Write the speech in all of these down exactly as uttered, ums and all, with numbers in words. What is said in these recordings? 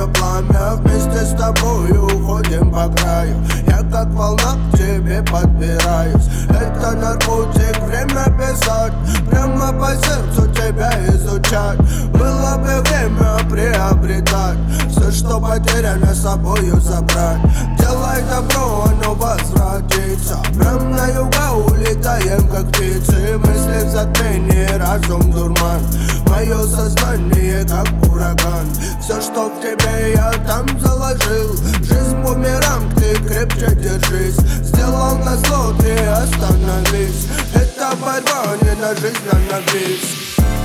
мое пламя. Вместе с тобою уходим по краю. Я как волна к тебе подбираюсь. Это наркотик, время писать. Прямо по сердцу тебя изучать. Было бы время приобретать все, что потеряно, собою забрать. Делай добро, оно возвратится. Прям на юга улетаем, как птицы. Мысли в затмении, разум дурман. Мое сознание, как ураган. Все, что в тебе, я там заложил. Жизнь бумеранг, ты крепче держись. Сделал назло, ты остановись. Это борьба не на жизнь, а на бис.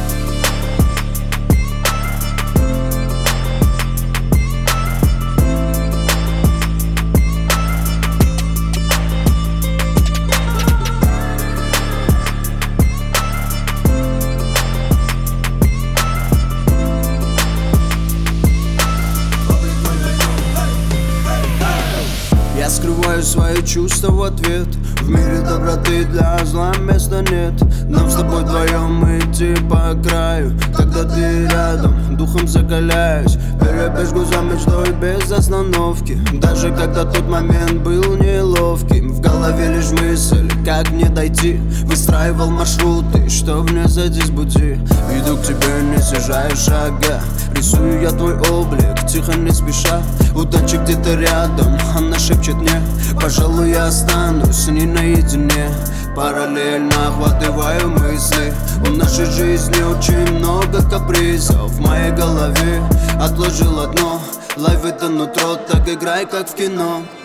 Я скрываю свои чувства в ответ. В мире доброты для зла места нет. Нам с тобой вдвоем идти по краю. Когда ты рядом, духом закаляюсь. Перебежку за мечтой без остановки. Даже когда тот момент был неловким. В голове лишь мысль, как мне дойти. Выстраивал маршруты, что мне сойти с пути. Иду к тебе, не снижаю шага. Рисую я твой облик, тихо не спеша. Удача где-то рядом, она шепчет мне: пожалуй, я останусь с ней наедине. Параллельно охватываю мысли. В нашей жизни очень много капризов. В моей голове отложил одно: лайф это нутро, так играй как в кино.